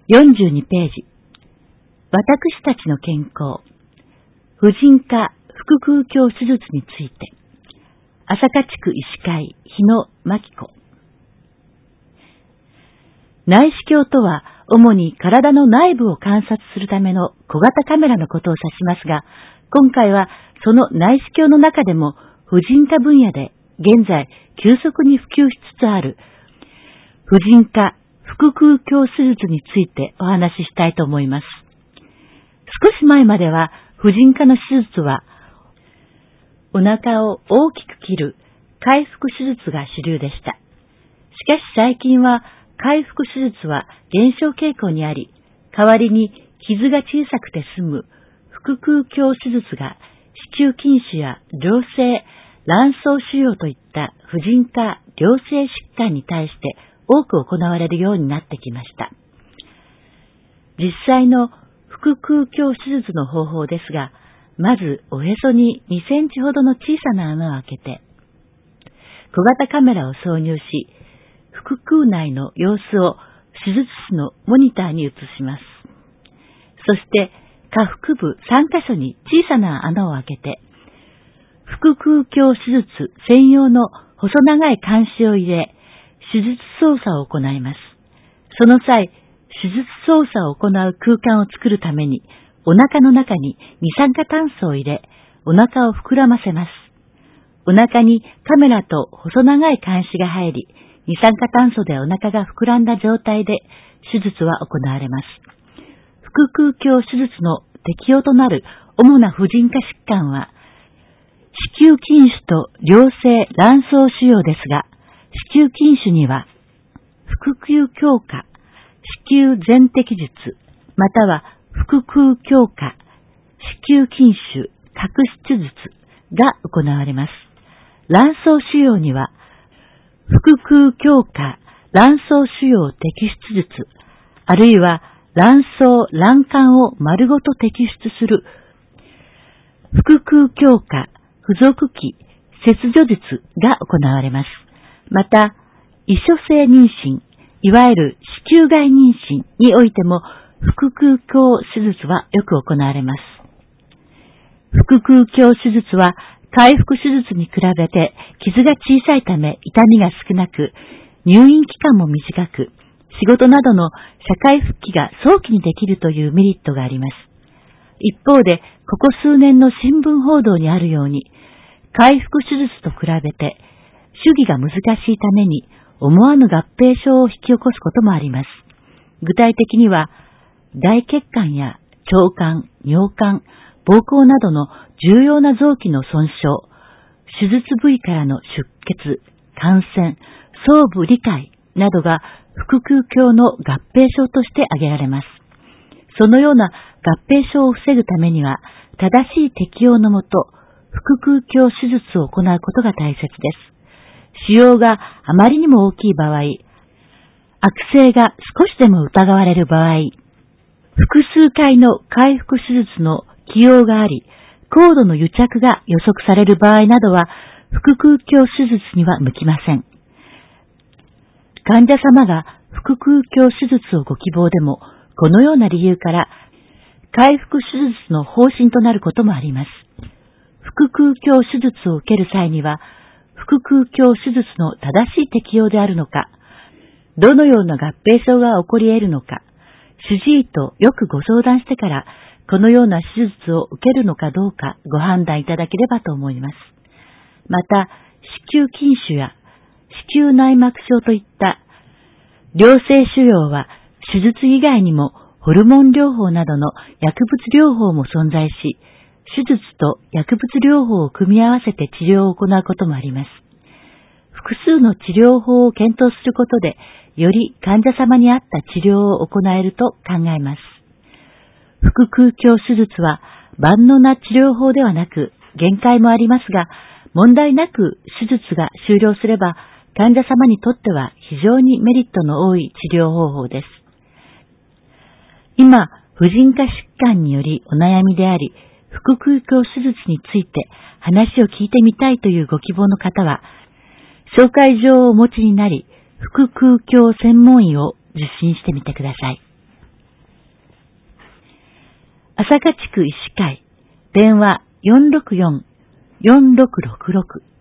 42ページ。私たちの健康。婦人科腹腔鏡手術について。朝霞地区医師会日野真紀子。内視鏡とは、主に体の内部を観察するための小型カメラのことを指しますが、今回はその内視鏡の中でも婦人科分野で現在急速に普及しつつある婦人科腹腔鏡手術についてお話ししたいと思います。少し前までは婦人科の手術はお腹を大きく切る開腹手術が主流でした。しかし最近は開腹手術は減少傾向にあり、代わりに傷が小さくて済む腹腔鏡手術が子宮筋腫や良性卵巣腫瘍といった婦人科良性疾患に対して多く行われるようになってきました。実際の腹腔鏡手術の方法ですが、まずおへそに2センチほどの小さな穴を開けて、小型カメラを挿入し、腹腔内の様子を手術室のモニターに映します。そして下腹部3カ所に小さな穴を開けて、腹腔鏡手術専用の細長い鉗子を入れ、手術操作を行います。その際、手術操作を行う空間を作るために、お腹の中に二酸化炭素を入れ、お腹を膨らませます。お腹にカメラと細長い鉗子が入り、二酸化炭素でお腹が膨らんだ状態で手術は行われます。腹腔鏡手術の適用となる主な婦人科疾患は、子宮筋腫と良性卵巣腫瘍ですが、子宮筋腫には、腹腔鏡下、子宮全摘術、または腹腔鏡下、子宮筋腫、角質術が行われます。卵巣腫瘍には、腹腔鏡下、卵巣腫瘍摘出術、あるいは卵巣、卵管を丸ごと摘出する、腹腔鏡下、付属器、切除術が行われます。また、異所性妊娠、いわゆる子宮外妊娠においても、腹腔鏡手術はよく行われます。腹腔鏡手術は、開腹手術に比べて傷が小さいため痛みが少なく、入院期間も短く、仕事などの社会復帰が早期にできるというメリットがあります。一方で、ここ数年の新聞報道にあるように、開腹手術と比べて、手技が難しいために思わぬ合併症を引き起こすこともあります。具体的には、大血管や腸管、尿管、膀胱などの重要な臓器の損傷、手術部位からの出血、感染、創部理解などが腹腔鏡の合併症として挙げられます。そのような合併症を防ぐためには、正しい適用のもと、腹腔鏡手術を行うことが大切です。腫瘍があまりにも大きい場合、悪性が少しでも疑われる場合、複数回の開腹手術の起用があり、高度の癒着が予測される場合などは、腹腔鏡手術には向きません。患者様が腹腔鏡手術をご希望でも、このような理由から、開腹手術の方針となることもあります。腹腔鏡手術を受ける際には、腹腔鏡手術の正しい適用であるのか、どのような合併症が起こり得るのか、主治医とよくご相談してから、このような手術を受けるのかどうかご判断いただければと思います。また、子宮筋腫や子宮内膜症といった良性腫瘍は手術以外にもホルモン療法などの薬物療法も存在し、手術と薬物療法を組み合わせて治療を行うこともあります。複数の治療法を検討することで、より患者様に合った治療を行えると考えます。腹腔鏡手術は万能な治療法ではなく限界もありますが、問題なく手術が終了すれば患者様にとっては非常にメリットの多い治療方法です。今、婦人科疾患によりお悩みであり、腹腔鏡手術について話を聞いてみたいというご希望の方は、紹介状をお持ちになり、腹腔鏡専門医を受診してみてください。 朝霞地区医師会、電話464-4666